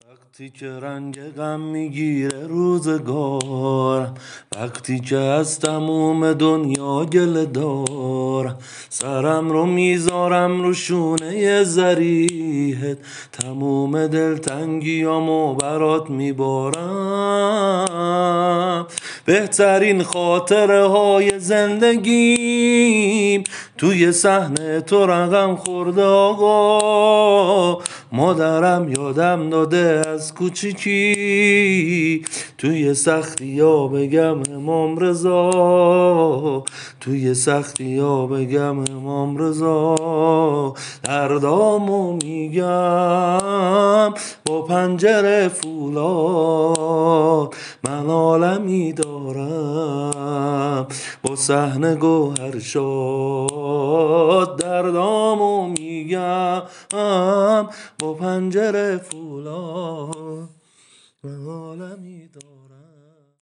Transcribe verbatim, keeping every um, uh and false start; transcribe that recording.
وقتی که رنگ غم میگیره روزگار، وقتی که از تموم دنیا گله دارم، سرم رو میذارم رو شونه زریحت، تموم دلتنگیامو برات میبارم. بهترین خاطره های زندگیم توی صحنه تو رقم خورده آقا. مادرم یادم داده از کوچیکی، توی سختی ها بگم امام رضا، توی سختی ها بگم امام رضا. دردامو میگم با پنجره فولاد، من عالمی دارم با صحنه گوهر شاد. دردامو میگم با پنجره فولاد، من عالمی دارم.